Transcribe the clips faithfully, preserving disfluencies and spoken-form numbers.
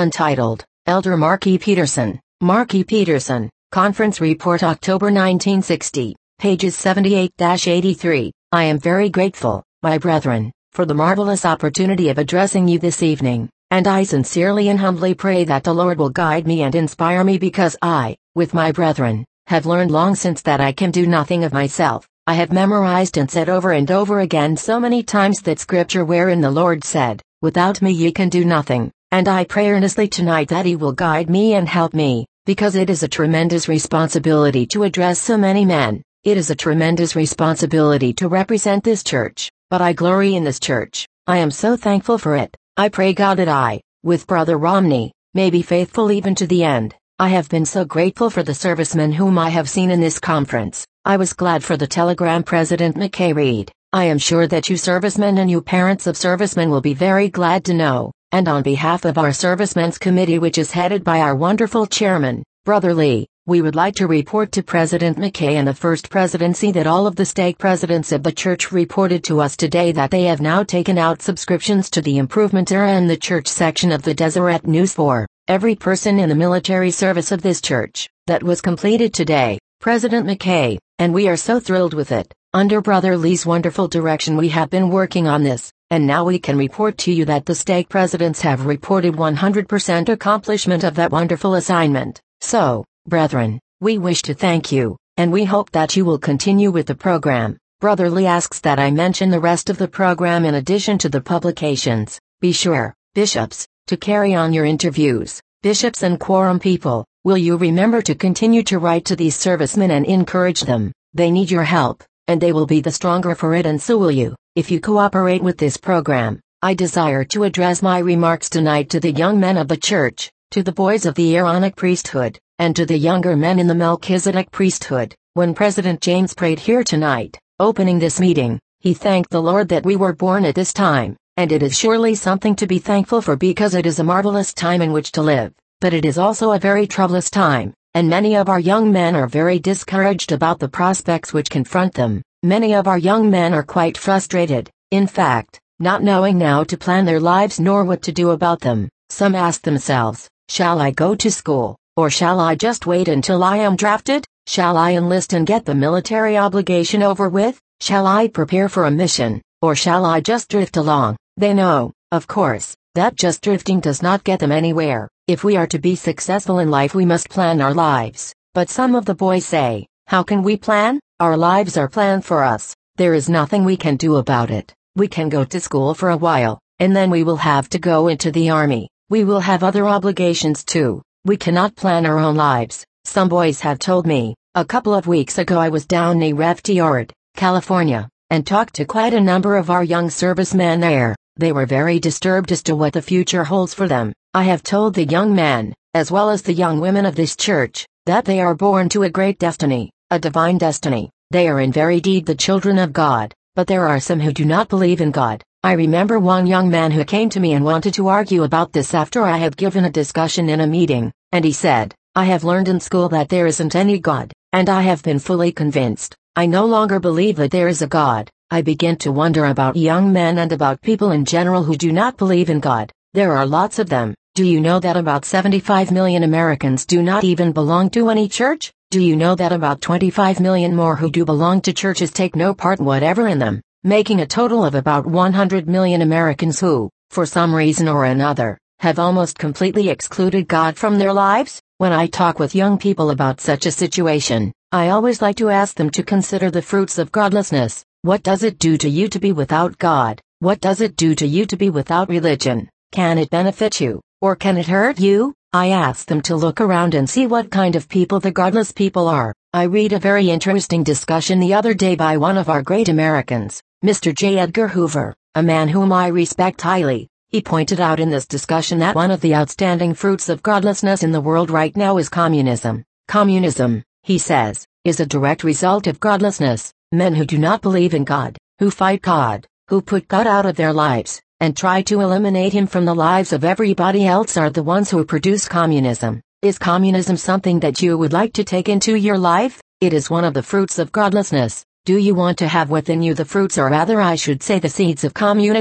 Untitled, Elder Mark E. Peterson, Mark E. Peterson, Conference Report October nineteen sixty, pages seventy-eight to eighty-three. I am very grateful, my brethren, for the marvelous opportunity of addressing you this evening, and I sincerely and humbly pray that the Lord will guide me and inspire me, because I, with my brethren, have learned long since that I can do nothing of myself. I have memorized and said over and over again so many times that scripture wherein the Lord said, "Without me ye can do nothing," and I pray earnestly tonight that He will guide me and help me, because it is a tremendous responsibility to address so many men. It is a tremendous responsibility to represent this church, but I glory in this church. I am so thankful for it. I pray God that I, with Brother Romney, may be faithful even to the end. I have been so grateful for the servicemen whom I have seen in this conference. I was glad for the telegram President McKay read. I am sure that you servicemen and you parents of servicemen will be very glad to know, and on behalf of our Servicemen's Committee, which is headed by our wonderful chairman, Brother Lee, we would like to report to President McKay and the First Presidency that all of the stake presidents of the church reported to us today that they have now taken out subscriptions to the Improvement Era in the church section of the Deseret News for every person in the military service of this church. That was completed today, President McKay, and we are so thrilled with it. Under Brother Lee's wonderful direction we have been working on this, and now we can report to you that the stake presidents have reported one hundred percent accomplishment of that wonderful assignment. So, brethren, we wish to thank you, and we hope that you will continue with the program. Brother Lee asks that I mention the rest of the program in addition to the publications. Be sure, bishops, to carry on your interviews. Bishops and quorum people, will you remember to continue to write to these servicemen and encourage them? They need your help, and they will be the stronger for it, and so will you, if you cooperate with this program. I desire to address my remarks tonight to the young men of the church, to the boys of the Aaronic priesthood, and to the younger men in the Melchizedek priesthood. When President James prayed here tonight, opening this meeting, he thanked the Lord that we were born at this time, and it is surely something to be thankful for, because it is a marvelous time in which to live, but it is also a very troublous time, and many of our young men are very discouraged about the prospects which confront them. Many of our young men are quite frustrated, in fact, not knowing now to plan their lives nor what to do about them. Some ask themselves, shall I go to school, or shall I just wait until I am drafted? Shall I enlist and get the military obligation over with? Shall I prepare for a mission, or shall I just drift along? They know, of course, that just drifting does not get them anywhere. If we are to be successful in life, we must plan our lives. But some of the boys say, how can we plan? Our lives are planned for us. There is nothing we can do about it. We can go to school for a while, and then we will have to go into the army. We will have other obligations too. We cannot plan our own lives. Some boys have told me, a couple of weeks ago I was down near F T Ord, California, and talked to quite a number of our young servicemen there. They were very disturbed as to what the future holds for them. I have told the young men, as well as the young women of this church, that they are born to a great destiny, a divine destiny. They are in very deed the children of God, but there are some who do not believe in God. I remember one young man who came to me and wanted to argue about this after I had given a discussion in a meeting, and he said, I have learned in school that there isn't any God, and I have been fully convinced. I no longer believe that there is a God. I begin to wonder about young men and about people in general who do not believe in God. There are lots of them. Do you know that about seventy-five million Americans do not even belong to any church? Do you know that about twenty-five million more who do belong to churches take no part whatever in them, making a total of about one hundred million Americans who, for some reason or another, have almost completely excluded God from their lives? When I talk with young people about such a situation, I always like to ask them to consider the fruits of godlessness. What does it do to you to be without God? What does it do to you to be without religion? Can it benefit you, or can it hurt you? I ask them to look around and see what kind of people the godless people are. I read a very interesting discussion the other day by one of our great Americans, Mister J. Edgar Hoover, a man whom I respect highly. He pointed out in this discussion that one of the outstanding fruits of godlessness in the world right now is communism. Communism, he says, is a direct result of godlessness. Men who do not believe in God, who fight God, who put God out of their lives, and try to eliminate Him from the lives of everybody else are the ones who produce communism. Is communism something that you would like to take into your life? It is one of the fruits of godlessness. Do you want to have within you the fruits, or rather I should say the seeds of communism?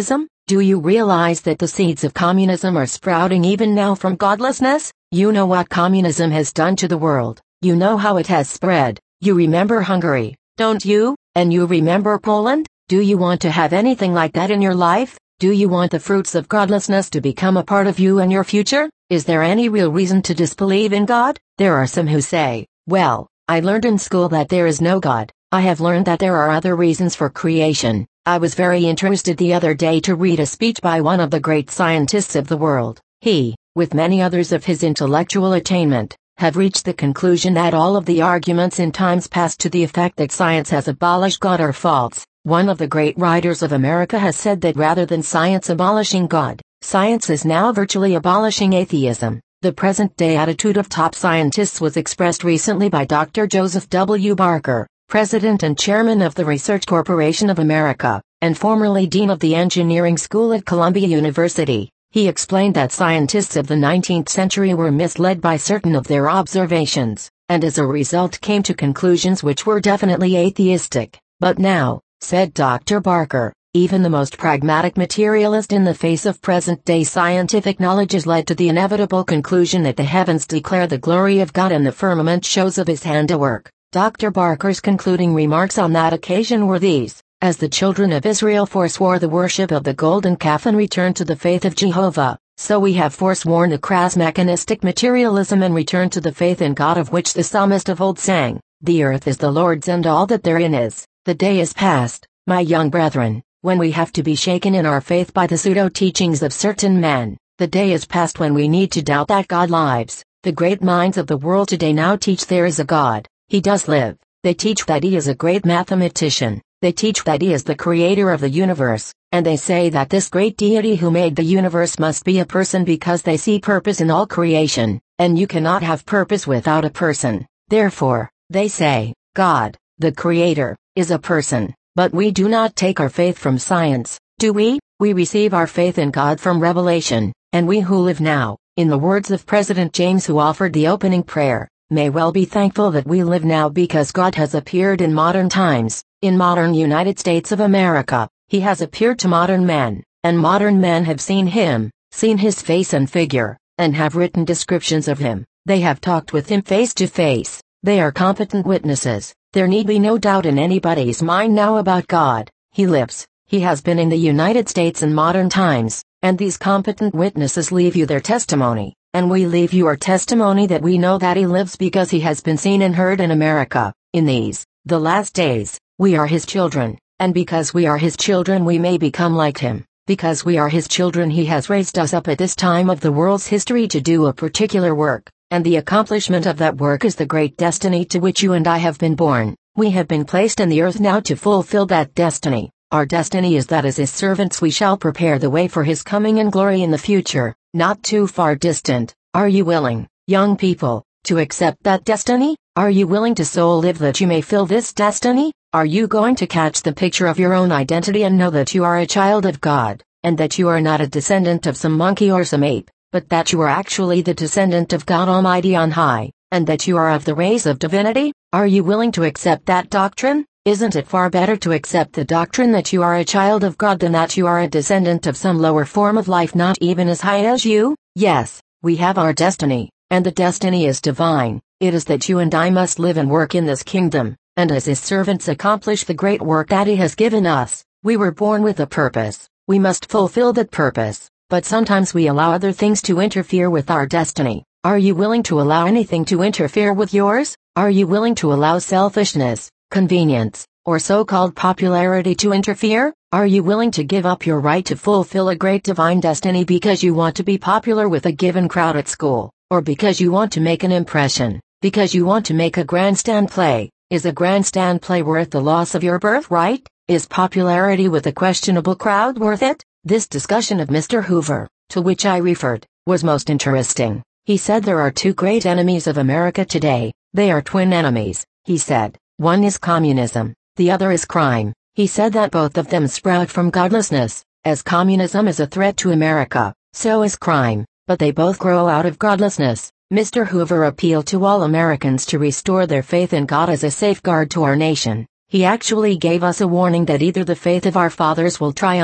Do you realize that the seeds of communism are sprouting even now from godlessness? You know what communism has done to the world. You know how it has spread. You remember Hungary, don't you? And you remember Poland? Do you want to have anything like that in your life? Do you want the fruits of godlessness to become a part of you and your future? Is there any real reason to disbelieve in God? There are some who say, well, I learned in school that there is no God. I have learned that there are other reasons for creation. I was very interested the other day to read a speech by one of the great scientists of the world. He, with many others of his intellectual attainment, have reached the conclusion that all of the arguments in times past to the effect that science has abolished God are false. One of the great writers of America has said that rather than science abolishing God, science is now virtually abolishing atheism. The present-day attitude of top scientists was expressed recently by Doctor Joseph W. Barker, President and Chairman of the Research Corporation of America, and formerly Dean of the Engineering School at Columbia University. He explained that scientists of the nineteenth century were misled by certain of their observations, and as a result came to conclusions which were definitely atheistic. But now, said Doctor Barker, even the most pragmatic materialist in the face of present-day scientific knowledge is led to the inevitable conclusion that the heavens declare the glory of God and the firmament shows of his handiwork. Doctor Barker's concluding remarks on that occasion were these: as the children of Israel forswore the worship of the golden calf and returned to the faith of Jehovah, so we have forsworn the crass mechanistic materialism and returned to the faith in God of which the psalmist of old sang, the earth is the Lord's and all that therein is. The day is past, my young brethren, when we have to be shaken in our faith by the pseudo-teachings of certain men. The day is past when we need to doubt that God lives. The great minds of the world today now teach there is a God. He does live. They teach that he is a great mathematician. They teach that he is the creator of the universe, and they say that this great deity who made the universe must be a person because they see purpose in all creation, and you cannot have purpose without a person. Therefore, they say, God, the creator, is a person. But we do not take our faith from science, do we? We receive our faith in God from revelation, and we who live now, in the words of President James who offered the opening prayer, may well be thankful that we live now because God has appeared in modern times. In modern United States of America, he has appeared to modern men, and modern men have seen him, seen his face and figure, and have written descriptions of him. They have talked with him face to face. They are competent witnesses. There need be no doubt in anybody's mind now about God. He lives. He has been in the United States in modern times, and these competent witnesses leave you their testimony, and we leave you our testimony that we know that he lives because he has been seen and heard in America. In these, the last days, we are his children, and because we are his children we may become like him. Because we are his children he has raised us up at this time of the world's history to do a particular work, and the accomplishment of that work is the great destiny to which you and I have been born. We have been placed in the earth now to fulfill that destiny. Our destiny is that as his servants we shall prepare the way for his coming and glory in the future, not too far distant. Are you willing, young people, to accept that destiny? Are you willing to so live that you may fill this destiny? Are you going to catch the picture of your own identity and know that you are a child of God, and that you are not a descendant of some monkey or some ape, but that you are actually the descendant of God Almighty on high, and that you are of the race of divinity? Are you willing to accept that doctrine? Isn't it far better to accept the doctrine that you are a child of God than that you are a descendant of some lower form of life not even as high as you? Yes, we have our destiny, and the destiny is divine. It is that you and I must live and work in this kingdom, and as his servants accomplish the great work that he has given us. We were born with a purpose. We must fulfill that purpose, but sometimes we allow other things to interfere with our destiny. Are you willing to allow anything to interfere with yours? Are you willing to allow selfishness, convenience, or so-called popularity to interfere? Are you willing to give up your right to fulfill a great divine destiny because you want to be popular with a given crowd at school, or because you want to make an impression, because you want to make a grandstand play? Is a grandstand play worth the loss of your birthright? Is popularity with a questionable crowd worth it? This discussion of Mister Hoover, to which I referred, was most interesting. He said there are two great enemies of America today. They are twin enemies, he said. One is communism, the other is crime. He said that both of them sprout from godlessness. As communism is a threat to America, so is crime, but they both grow out of godlessness. Mister Hoover appealed to all Americans to restore their faith in God as a safeguard to our nation. He actually gave us a warning that either the faith of our fathers will triumph,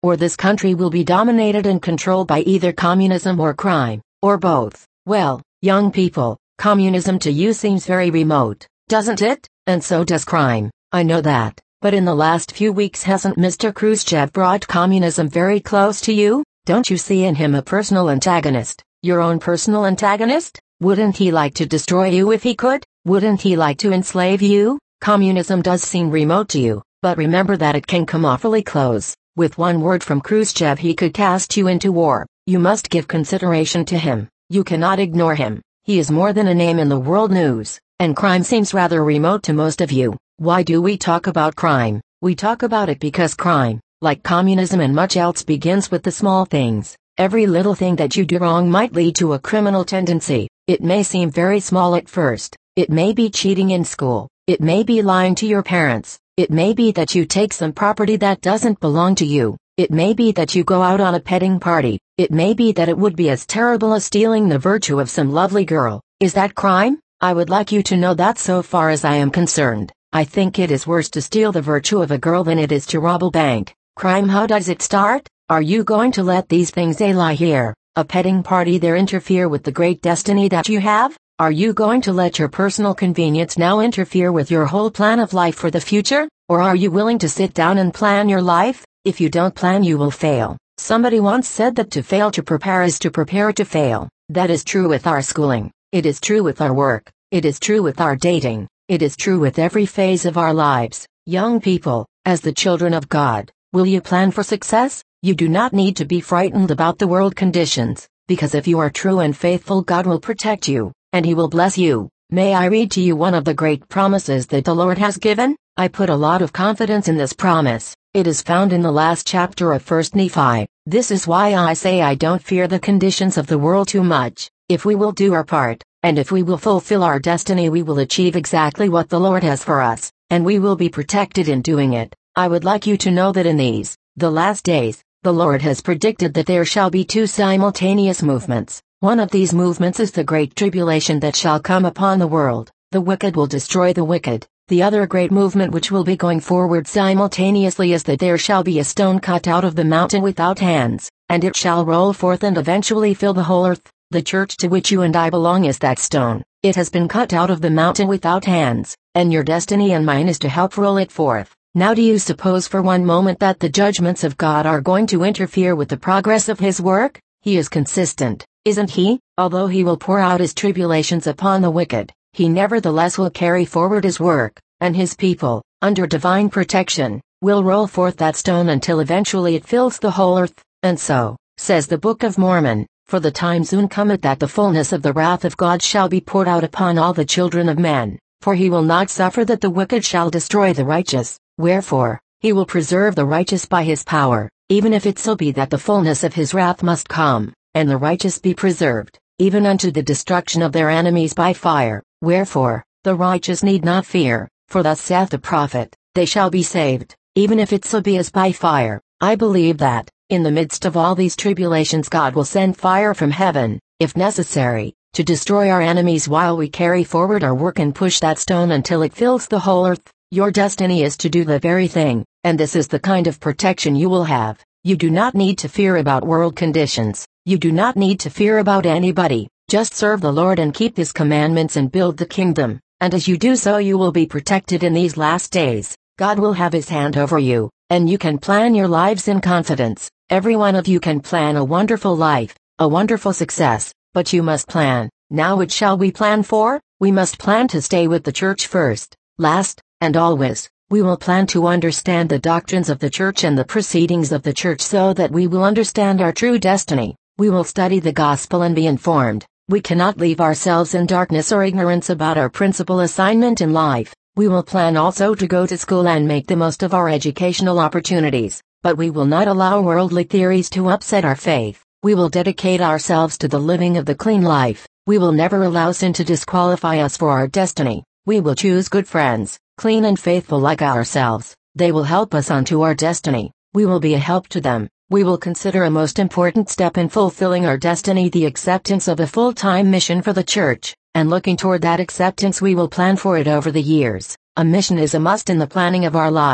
or this country will be dominated and controlled by either communism or crime, or both. Well, young people, communism to you seems very remote, doesn't it? And so does crime, I know that, but in the last few weeks hasn't Mister Khrushchev brought communism very close to you? Don't you see in him a personal antagonist, your own personal antagonist? Wouldn't he like to destroy you if he could? Wouldn't he like to enslave you? Communism does seem remote to you, but remember that it can come awfully close. With one word from Khrushchev he could cast you into war. You must give consideration to him. You cannot ignore him. He is more than a name in the world news, and crime seems rather remote to most of you. Why do we talk about crime? We talk about it because crime, like communism and much else, begins with the small things. Every little thing that you do wrong might lead to a criminal tendency. It may seem very small at first. It may be cheating in school. It may be lying to your parents. It may be that you take some property that doesn't belong to you. It may be that you go out on a petting party. It may be that it would be as terrible as stealing the virtue of some lovely girl. Is that crime? I would like you to know that so far as I am concerned, I think it is worse to steal the virtue of a girl than it is to rob a bank. Crime, how does it start? Are you going to let these things a lie here, a petting party there, interfere with the great destiny that you have? Are you going to let your personal convenience now interfere with your whole plan of life for the future? Or are you willing to sit down and plan your life? If you don't plan, you will fail. Somebody once said that to fail to prepare is to prepare to fail. That is true with our schooling. It is true with our work. It is true with our dating. It is true with every phase of our lives. Young people, as the children of God, will you plan for success? You do not need to be frightened about the world conditions, because if you are true and faithful, God will protect you, and He will bless you. May I read to you one of the great promises that the Lord has given? I put a lot of confidence in this promise. It is found in the last chapter of First Nephi. This is why I say I don't fear the conditions of the world too much. If we will do our part, and if we will fulfill our destiny, we will achieve exactly what the Lord has for us, and we will be protected in doing it. I would like you to know that in these, the last days, the Lord has predicted that there shall be two simultaneous movements. One of these movements is the great tribulation that shall come upon the world. The wicked will destroy the wicked. The other great movement which will be going forward simultaneously is that there shall be a stone cut out of the mountain without hands, and it shall roll forth and eventually fill the whole earth. The church to which you and I belong is that stone. It has been cut out of the mountain without hands, and your destiny and mine is to help roll it forth. Now do you suppose for one moment that the judgments of God are going to interfere with the progress of His work? He is consistent, isn't He? Although He will pour out His tribulations upon the wicked, He nevertheless will carry forward His work, and His people, under divine protection, will roll forth that stone until eventually it fills the whole earth. And so, says the Book of Mormon, for the time soon cometh that the fullness of the wrath of God shall be poured out upon all the children of men, for He will not suffer that the wicked shall destroy the righteous. Wherefore, He will preserve the righteous by His power, even if it so be that the fullness of His wrath must come, and the righteous be preserved, even unto the destruction of their enemies by fire. Wherefore, the righteous need not fear, for thus saith the prophet, they shall be saved, even if it so be as by fire. I believe that, in the midst of all these tribulations, God will send fire from heaven, if necessary, to destroy our enemies while we carry forward our work and push that stone until it fills the whole earth. Your destiny is to do the very thing, and this is the kind of protection you will have. You do not need to fear about world conditions. You do not need to fear about anybody. Just serve the Lord and keep His commandments and build the kingdom, and as you do so you will be protected in these last days. God will have His hand over you, and you can plan your lives in confidence. Every one of you can plan a wonderful life, a wonderful success, but you must plan. Now what shall we plan for? We must plan to stay with the church first, last, and always. We will plan to understand the doctrines of the church and the proceedings of the church so that we will understand our true destiny. We will study the gospel and be informed. We cannot leave ourselves in darkness or ignorance about our principal assignment in life. We will plan also to go to school and make the most of our educational opportunities, but we will not allow worldly theories to upset our faith. We will dedicate ourselves to the living of the clean life. We will never allow sin to disqualify us for our destiny. We will choose good friends, clean and faithful like ourselves. They will help us onto our destiny. We will be a help to them. We will consider a most important step in fulfilling our destiny the acceptance of a full-time mission for the church, and looking toward that acceptance we will plan for it over the years. A mission is a must in the planning of our lives.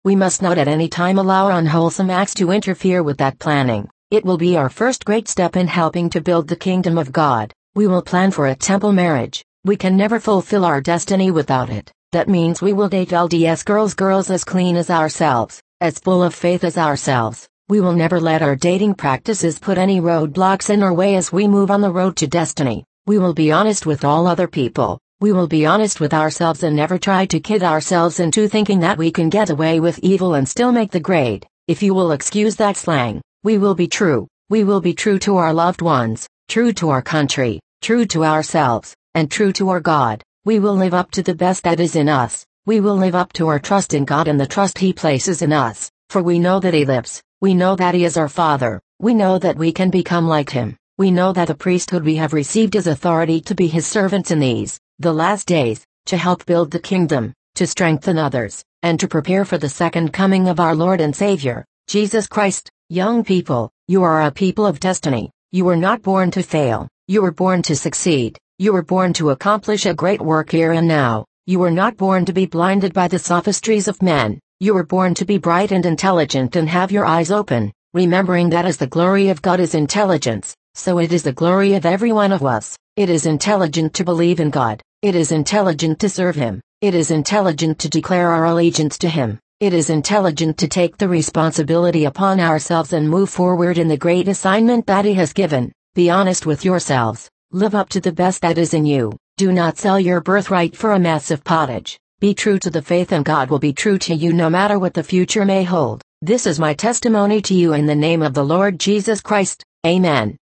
We must not at any time allow unwholesome acts to interfere with that planning. It will be our first great step in helping to build the kingdom of God. We will plan for a temple marriage. We can never fulfill our destiny without it. That means we will date L D S girls girls as clean as ourselves, as full of faith as ourselves. We will never let our dating practices put any roadblocks in our way as we move on the road to destiny. We will be honest with all other people. We will be honest with ourselves and never try to kid ourselves into thinking that we can get away with evil and still make the grade. If you will excuse that slang, we will be true. We will be true to our loved ones, true to our country, true to ourselves, and true to our God. We will live up to the best that is in us. We will live up to our trust in God and the trust He places in us, for we know that He lives. We know that He is our Father. We know that we can become like Him. We know that the priesthood we have received is authority to be His servants in these, the last days, to help build the kingdom, to strengthen others, and to prepare for the second coming of our Lord and Savior, Jesus Christ. Young people, you are a people of destiny. You were not born to fail. You were born to succeed. You were born to accomplish a great work here and now. You were not born to be blinded by the sophistries of men. You were born to be bright and intelligent and have your eyes open, remembering that as the glory of God is intelligence, so it is the glory of every one of us. It is intelligent to believe in God. It is intelligent to serve Him. It is intelligent to declare our allegiance to Him. It is intelligent to take the responsibility upon ourselves and move forward in the great assignment that He has given. Be honest with yourselves. Live up to the best that is in you. Do not sell your birthright for a mess of pottage. Be true to the faith and God will be true to you no matter what the future may hold. This is my testimony to you in the name of the Lord Jesus Christ. Amen.